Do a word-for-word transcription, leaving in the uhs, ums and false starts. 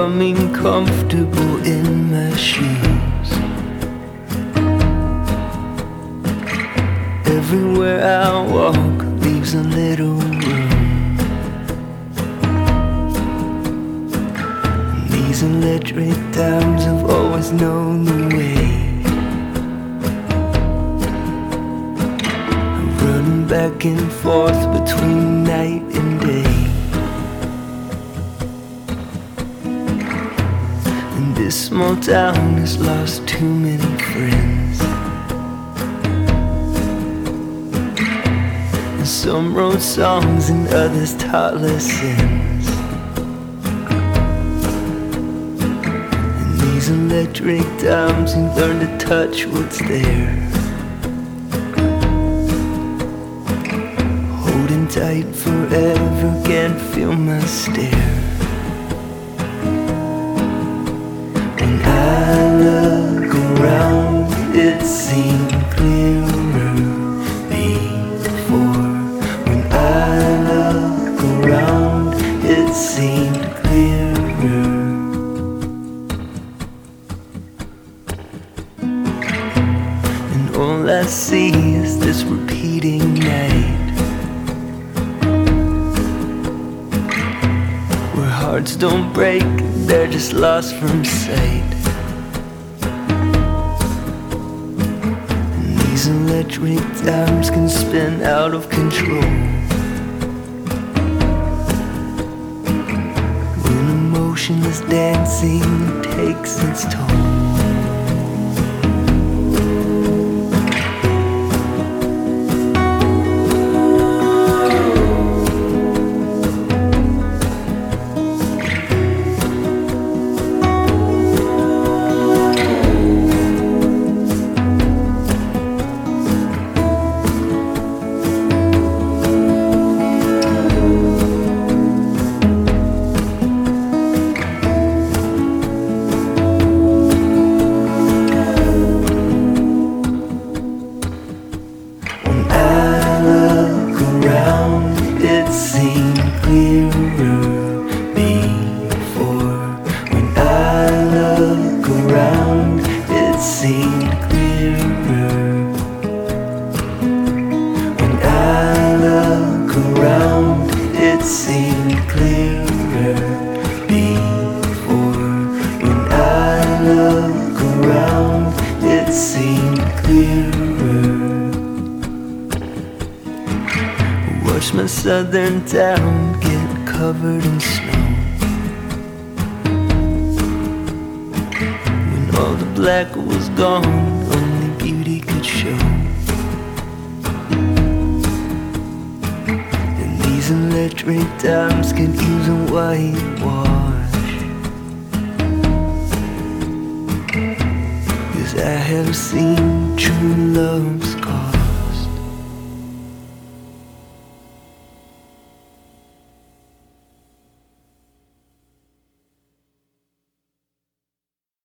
becoming comfortable in my shoes. Everywhere I walk leaves a little room. And these electric dimes have always known the way. I'm running back and forth between night and day. And this small town has lost too many friends. Some wrote songs and others taught lessons. And these electric dimes, you learn to touch what's there. Holding tight forever, can't feel my stare. When I look around, it seems clearer before. It seemed clearer. And all I see is this repeating night, where hearts don't break, they're just lost from sight. And these electric dimes can spin out of control. Emotionless dancing takes its toll. It seemed clearer before. When I look around, it seemed clearer. When I look around, it seemed clearer before. When I look around, it seemed clearer. Watch my southern town get covered in snow. When all the black was gone, only beauty could show. And these electric dimes can use a whitewash, 'cause I have seen true love's cost.